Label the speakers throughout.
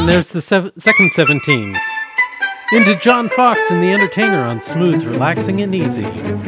Speaker 1: And there's the second 17. Into John Fox and the Entertainer on Smooth, Relaxing, and Easy.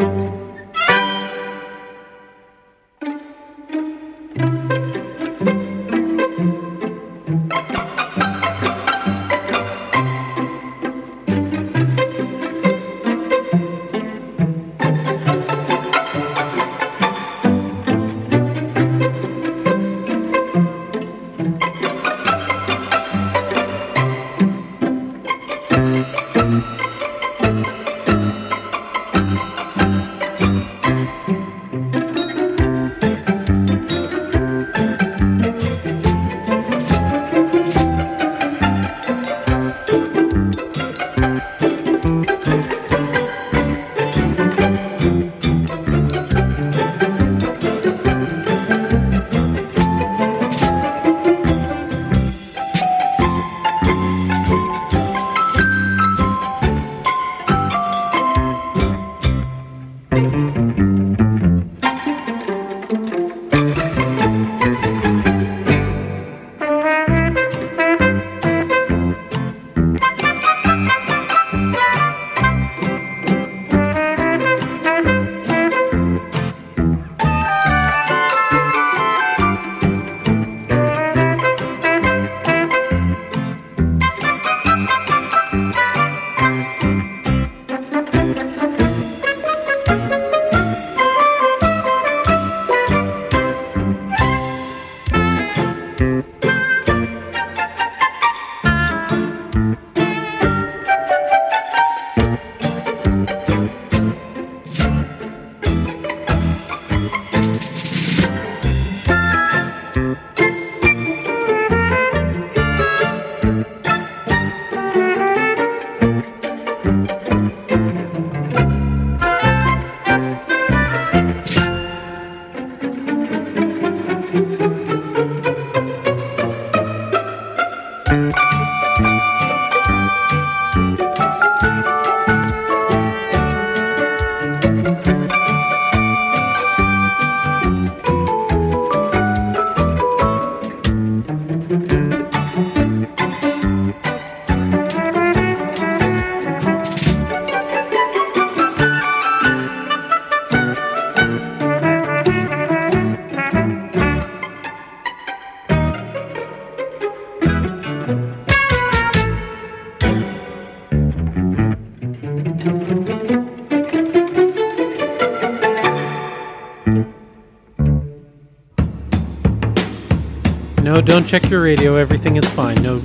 Speaker 1: No, don't check your radio. Everything is fine. No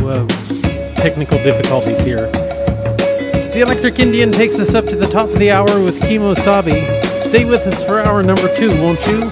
Speaker 1: technical difficulties here. The Electric Indian takes us up to the top of the hour with Kimo Sabi. Stay with us for hour number 2, won't you?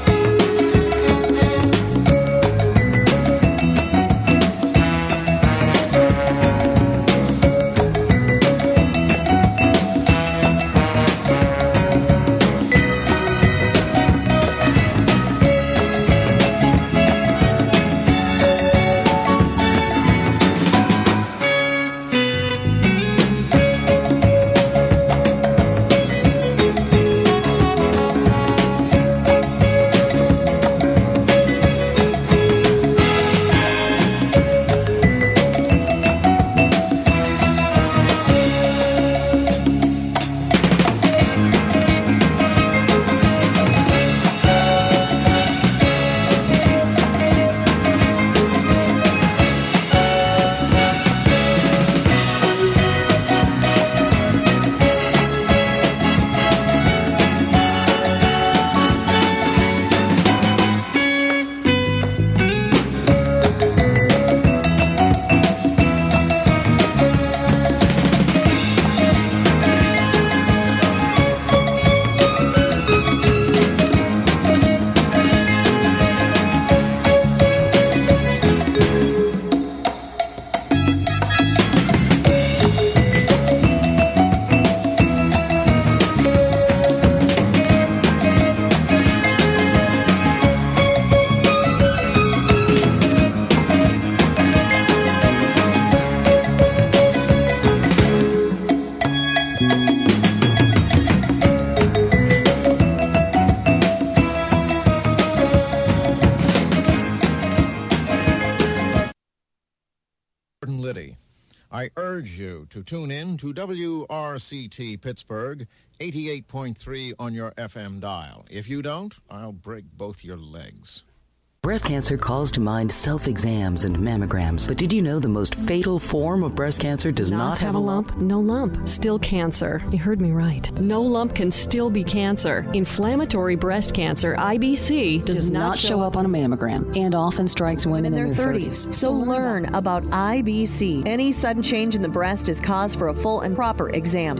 Speaker 2: I urge you to tune in to WRCT Pittsburgh, 88.3 on your FM dial. If you don't, I'll break both your legs.
Speaker 3: Breast cancer calls to mind self-exams and mammograms. But did you know the most fatal form of breast cancer does not have a lump?
Speaker 4: No lump. Still cancer. You heard me right. No lump can still be cancer. Inflammatory breast cancer, IBC, does not show up on a mammogram and often strikes women in their 30s.
Speaker 5: So learn about IBC. Any sudden change in the breast is cause for a full and proper exam.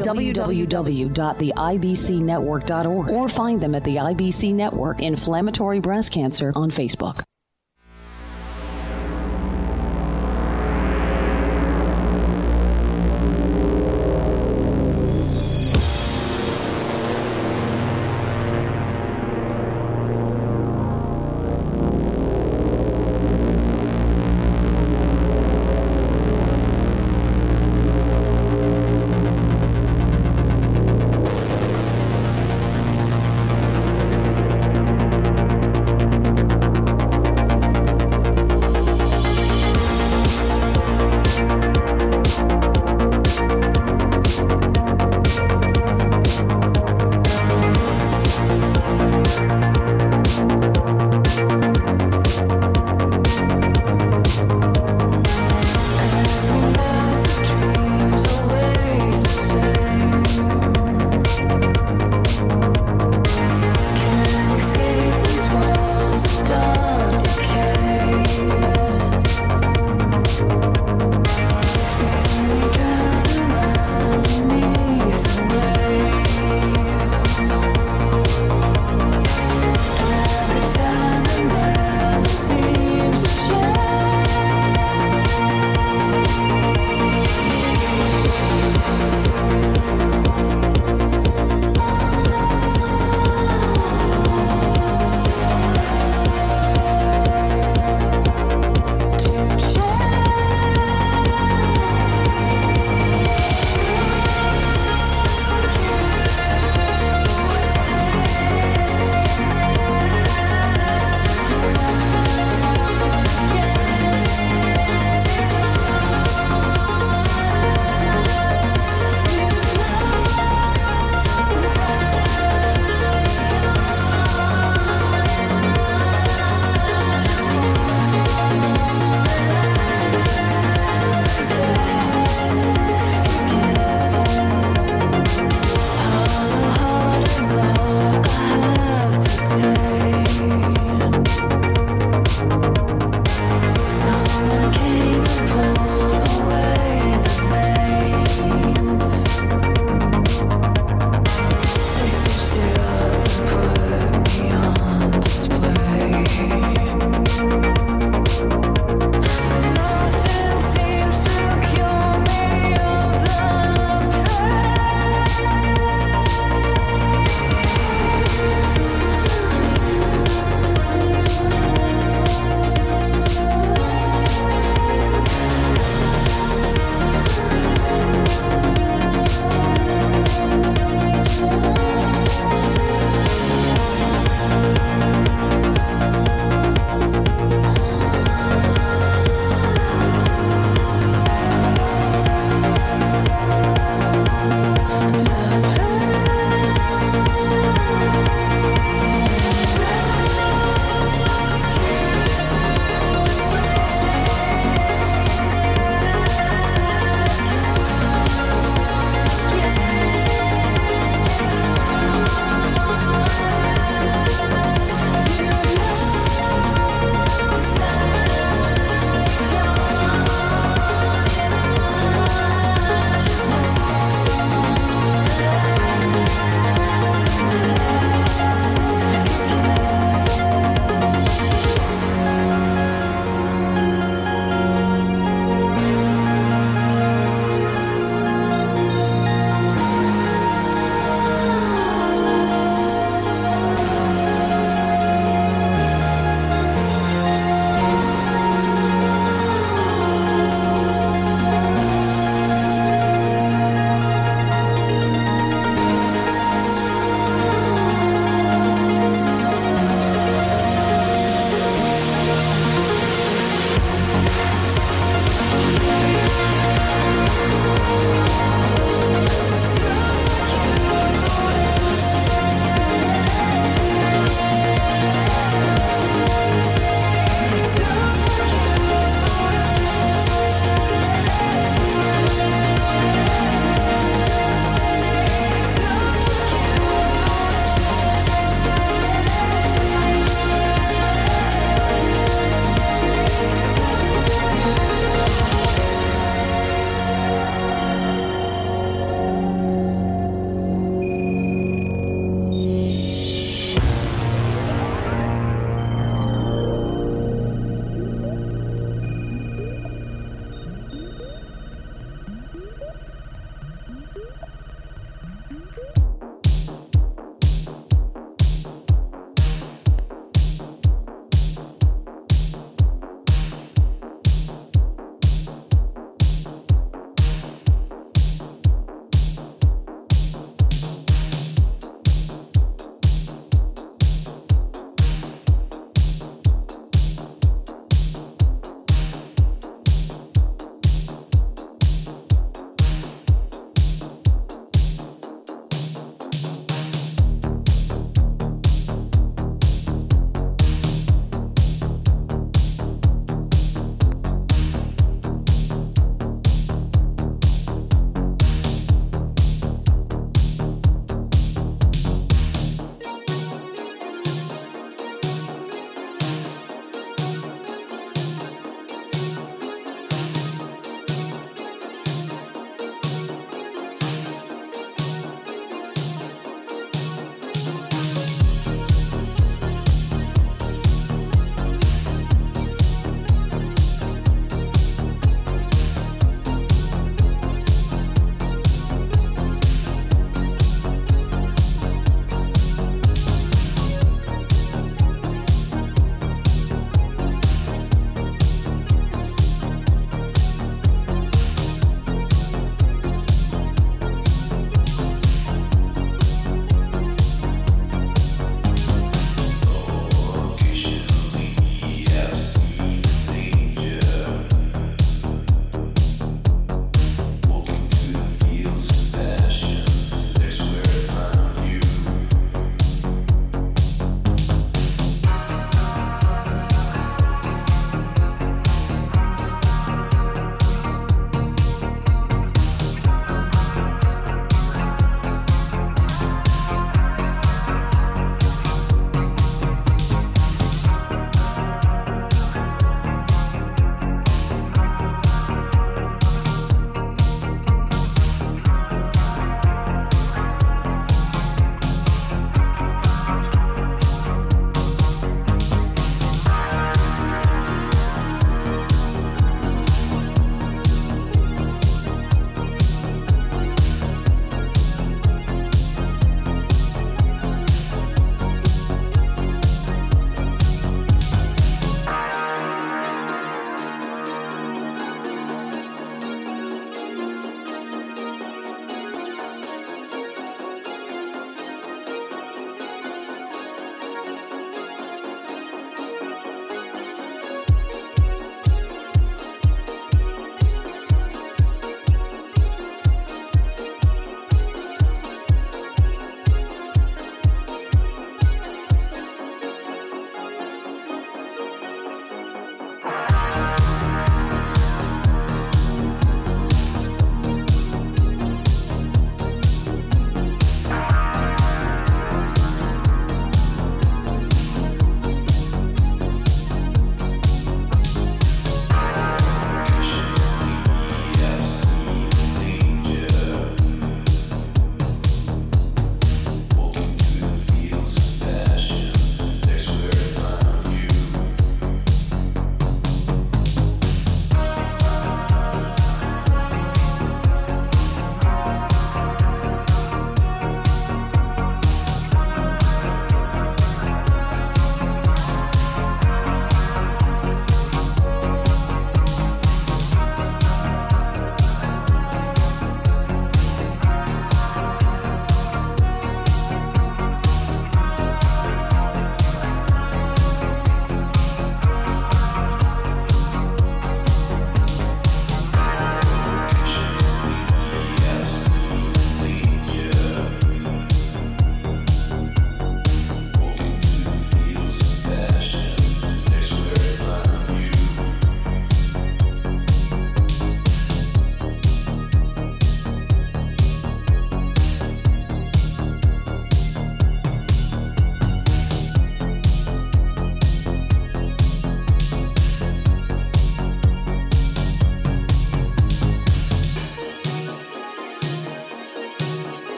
Speaker 4: www.theibcnetwork.org or find them at the IBC Network Inflammatory Breast Cancer on Facebook.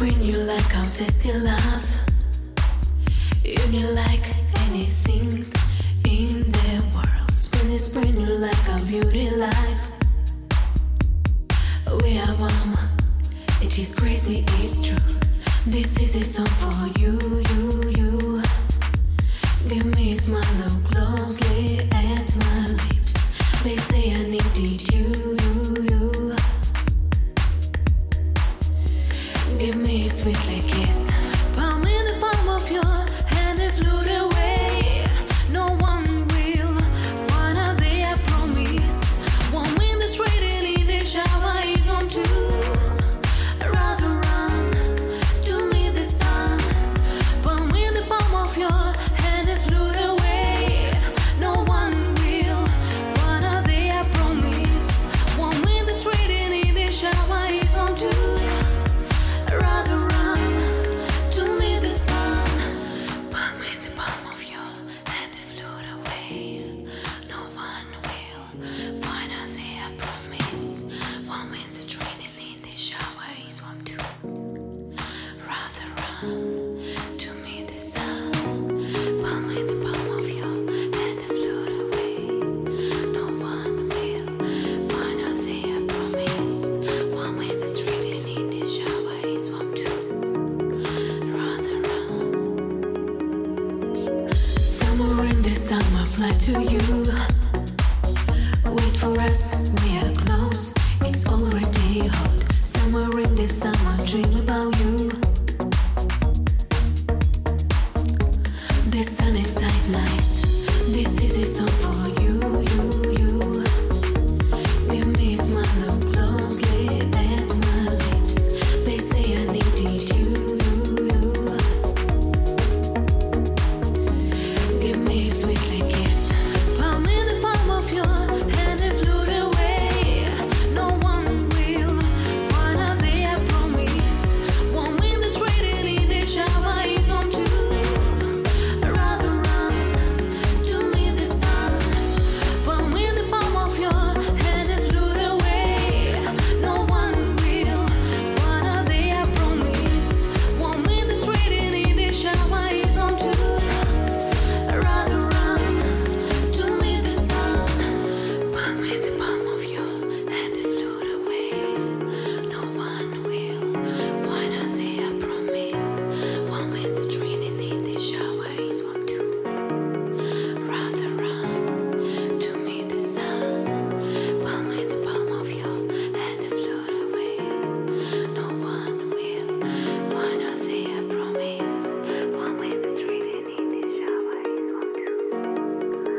Speaker 6: spring you like how tasty love. You need like anything in the world. Spring you like a beauty life. We are warm, it is crazy, it's true. This is a song for you, you. Give me a smile, look closely at my lips. They say I needed you. Give me a sweetly kiss. Palm in the palm of your hand and float away. No one will find out there, I promise. One wind that's raining in the shower is one too. Rather run to meet the sun. Palm in the palm of your hand and float away. No one will find out there, I promise. One wind that's raining in the shower is one too. Rather run to meet the sun. Palm in the palm of your hand and float away. No one will find out there, I promise. One means the training in the shower is one too. Rather run to meet the sun. Palm in the palm of your hand and float away. No one will find out there, I promise. One means the training in the shower is one too. Rather run. Somewhere in the summer fly to you. Wait for us, we are close. It's already hot. Somewhere in the summer dream about you. The sun is at night. This is a song for you. Give me a smile, look closely at my lips. They say I needed you. Give me a sweetly kiss. Palm in the palm of your hand and float away. No one will find out there, I promise. One wind that's raining in the shower is one too. Rather run to meet the sun. Palm in the palm of your hand and float away. No one will find out there, I promise. One wind that's raining in the shower is one too. Rather run to meet the sun. Palm in the palm of your hand and float away. No one will find out there, I promise. One means the training in the shower is one too. Rather run to meet the sun. Palm in the palm of your hand and float away. No one will find out there, I promise. One means the training in the shower is one too.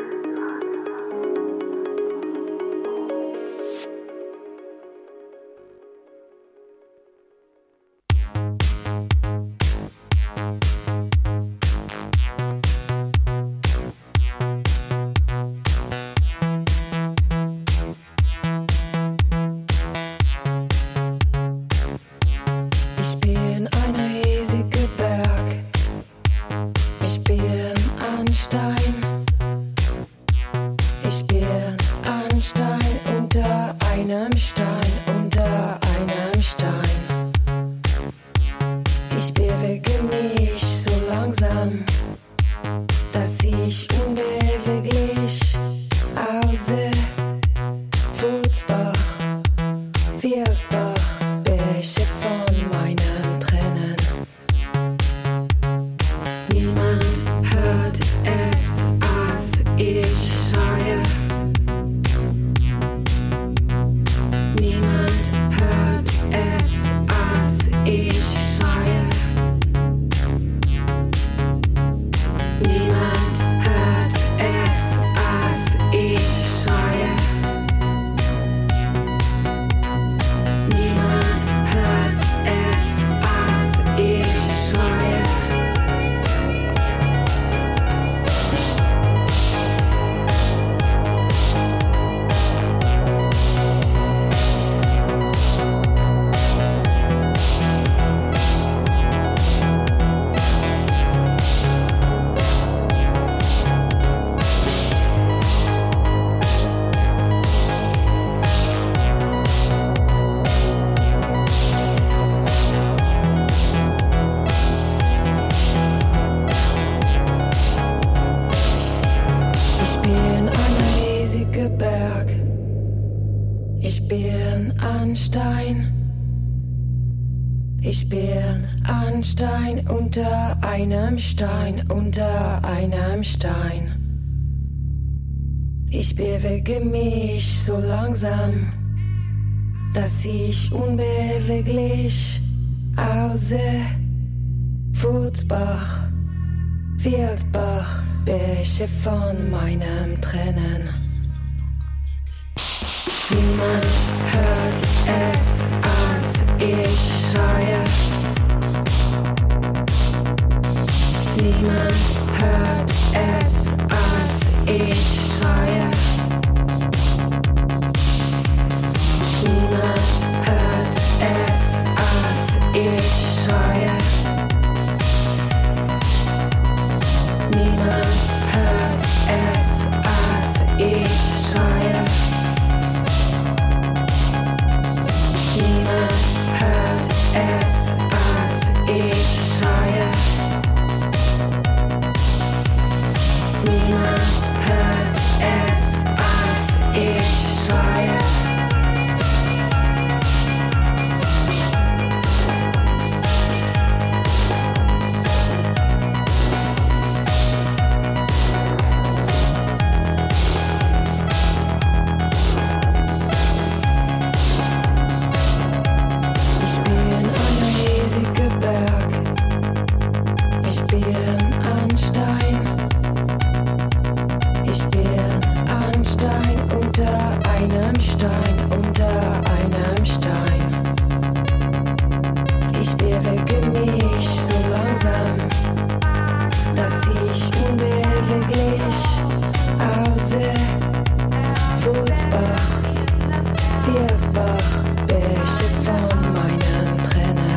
Speaker 7: Ich bin ein riesiger Berg. Ich bin ein Stein. Ich bin ein Stein unter einem Stein, unter einem Stein. Ich bewege mich so langsam, dass ich unbeweglich aussehe. Wutbach, Wildbach, Bäche von meinen Tränen. Niemand hört es, als ich schreie. Niemand hört es, als ich schreie. Niemand hört es, als ich schreie. Niemand bin ein Stein. Ich bin ein Stein unter einem Stein, unter einem Stein. Ich bewege mich so langsam, dass ich unbeweglich aussehe. Footbach, Wildbach, Bäche von meinem Tränen. Niemand hört es, als ich schreie. Niemand hört es, als ich schreie. Niemand hört es, als ich schreie. Niemand hört es, als ich schreie. Niemand hört es, als ich schreie. Niemand hört es, als ich schreie. Ich bin ein riesiger Berg. Ich bin ein Stein. Ich bin ein Stein unter einem Stein, unter einem Stein. Ich bewege mich so langsam, dass ich unbeweglich aussehe. Footbach, Wildbach, Bäche von meinen Tränen.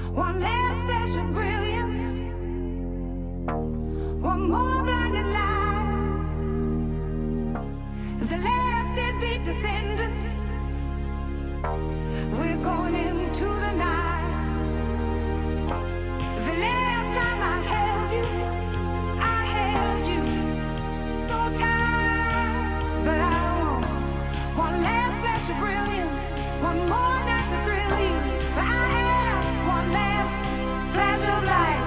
Speaker 6: One last flash of brilliance, one more blinding light. The last deadbeat descendants, we're going into the night. The last time I held you so tight, but I want one last flash of brilliance, one more night to thrill you. But I ask one last flash of light.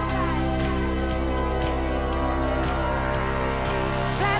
Speaker 6: Flash.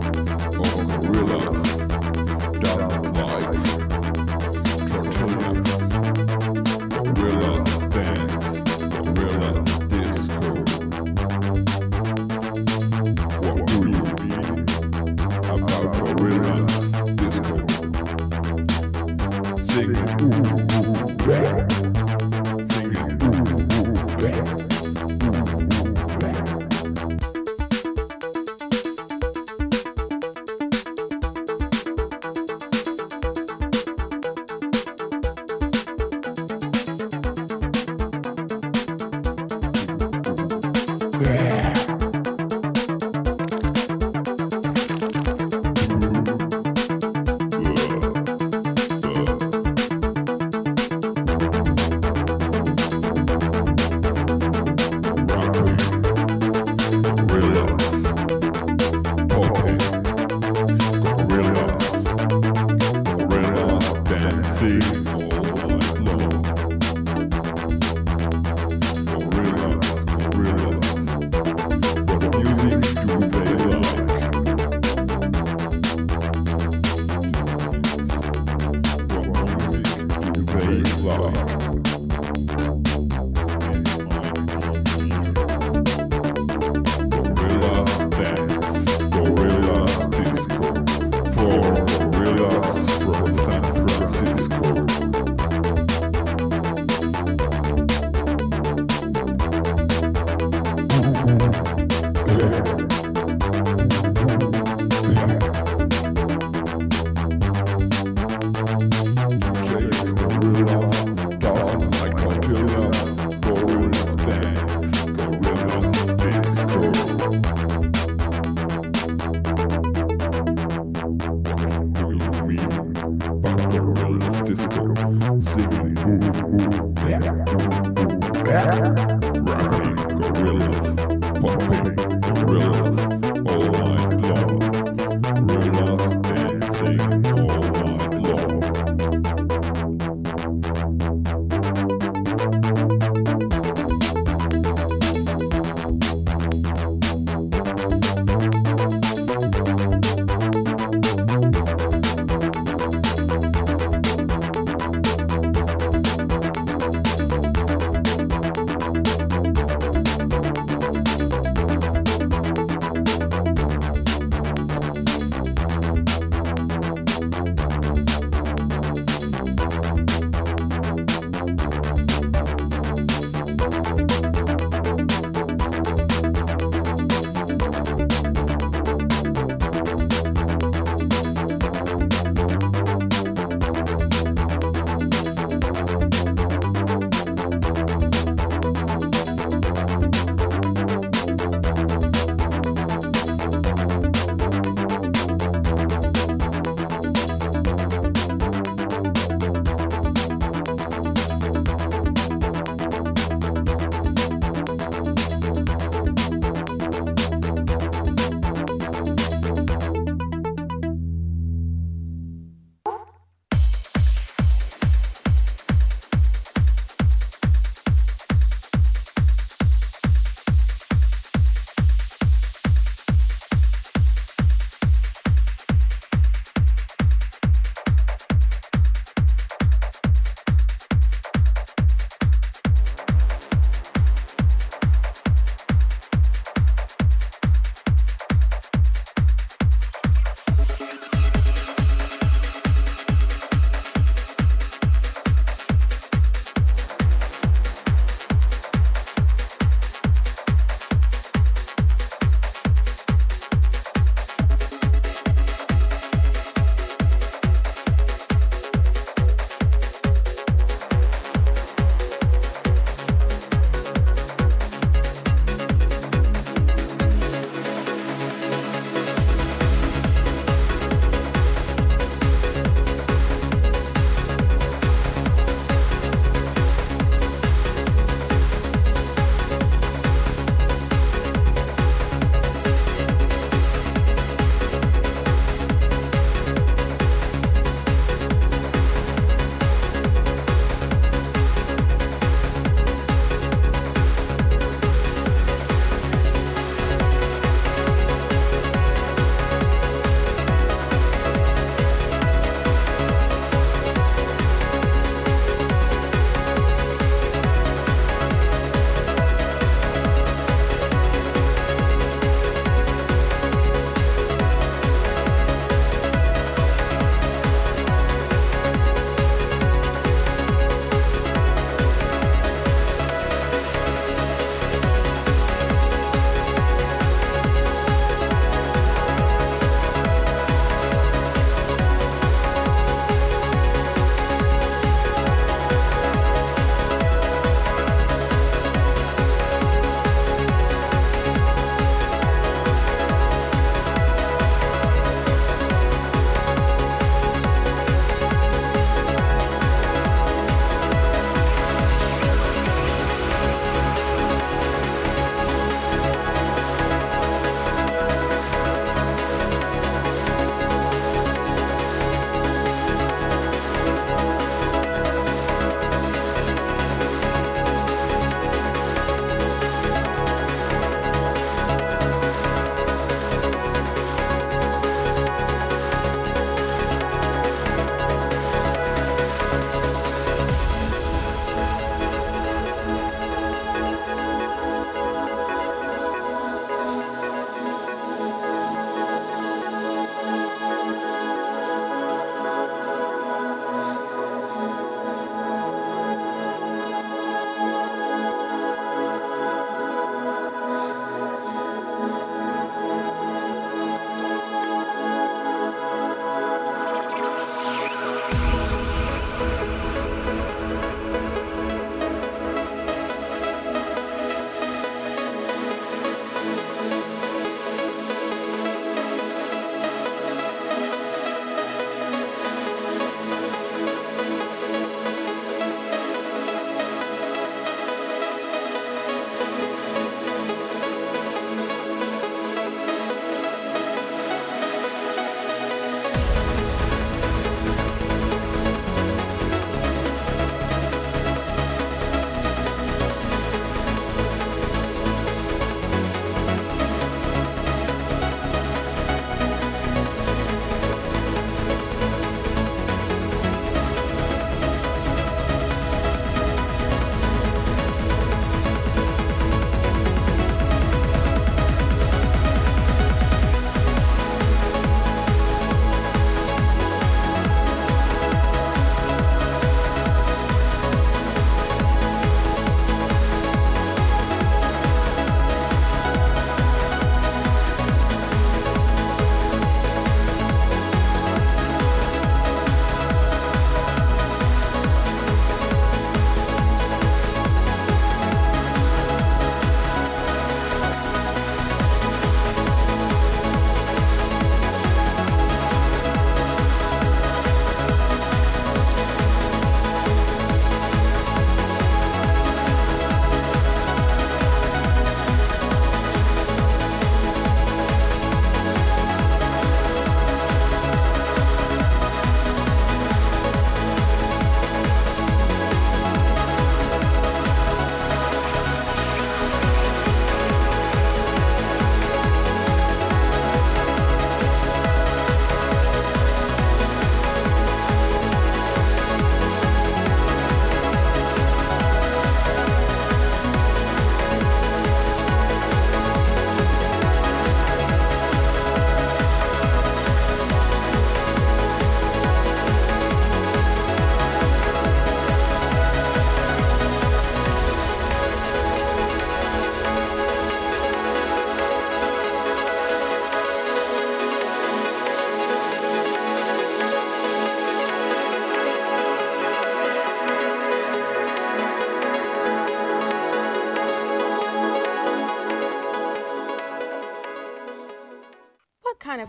Speaker 8: Gorillas doesn't like tortillas.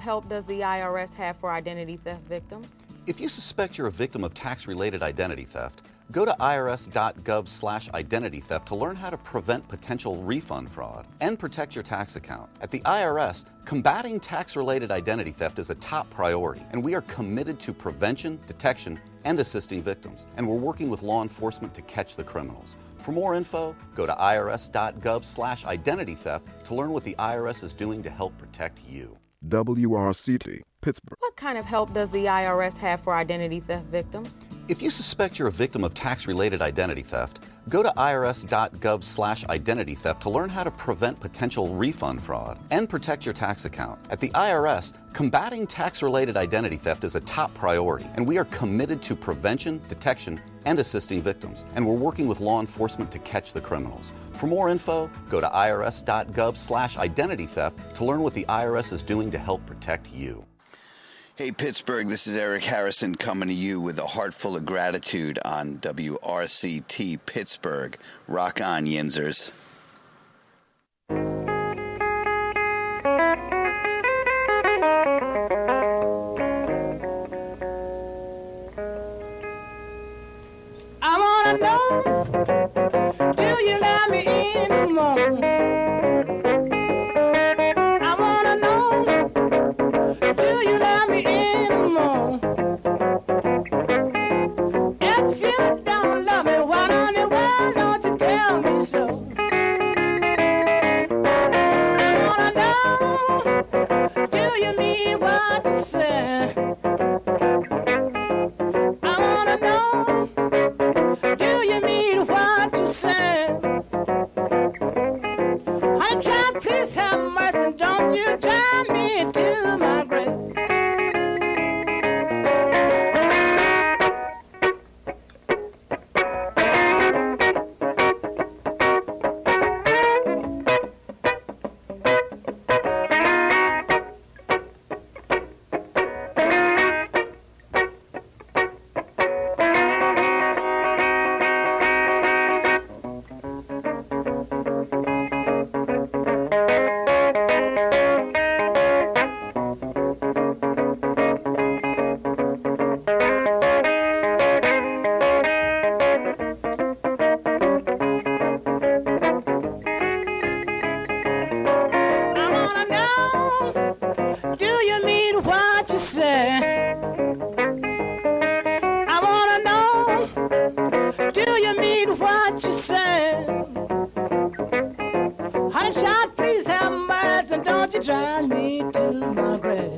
Speaker 8: help does the IRS have for identity theft victims?
Speaker 9: If you suspect you're a victim of tax-related identity theft, go to irs.gov/identity theft to learn how to prevent potential refund fraud and protect your tax account. At the IRS, combating tax-related identity theft is a top priority, and we are committed to prevention, detection, and assisting victims. And we're working with law enforcement to catch the criminals. For more info, go to irs.gov/identity theft to learn what the IRS is doing to help protect you.
Speaker 10: WRCT, Pittsburgh.
Speaker 8: What kind of help does the IRS have for identity theft victims?
Speaker 9: If you suspect you're a victim of tax-related identity theft, go to irs.gov/identity theft to learn how to prevent potential refund fraud and protect your tax account. At the IRS, combating tax-related identity theft is a top priority, and we are committed to prevention, detection, and assisting victims. And we're working with law enforcement to catch the criminals. For more info, go to irs.gov/identity theft to learn what the IRS is doing to help protect you.
Speaker 11: Hey, Pittsburgh, this is Eric Harrison coming to you with a heart full of gratitude on WRCT Pittsburgh. Rock on, Yinzers.
Speaker 12: I wanna know, do you love me anymore? I wanna know, do you love me anymore? If you don't love me, why don't you tell me so? I wanna know, do you mean what you say? I wanna know, do you mean what you say? Honey child, please have mercy, don't you drive me to my grave. Drive me to my grave.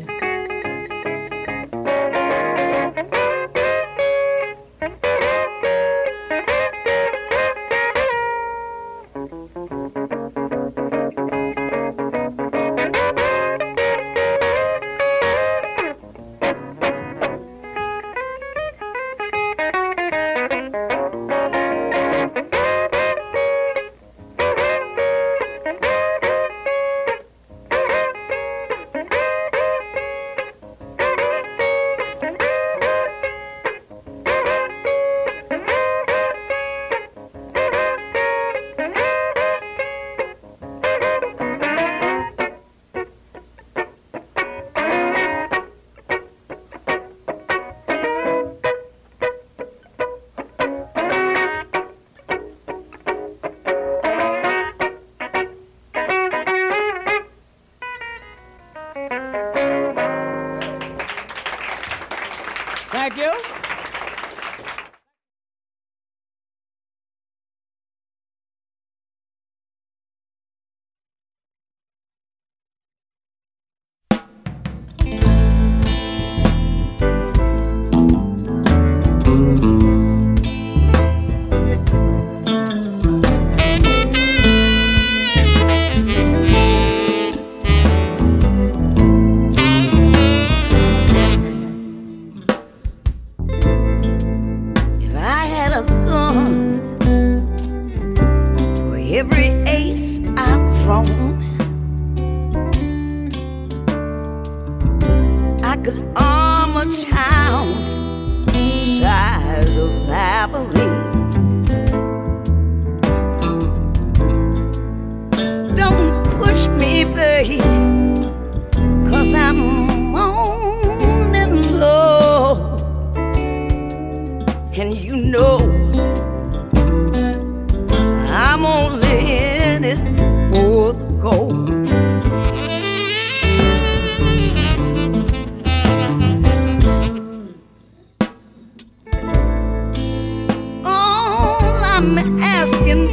Speaker 12: Thank you.
Speaker 13: Every ace I've thrown, I could arm a town size of Abilene. Don't push me, babe, 'cause I'm I'm asking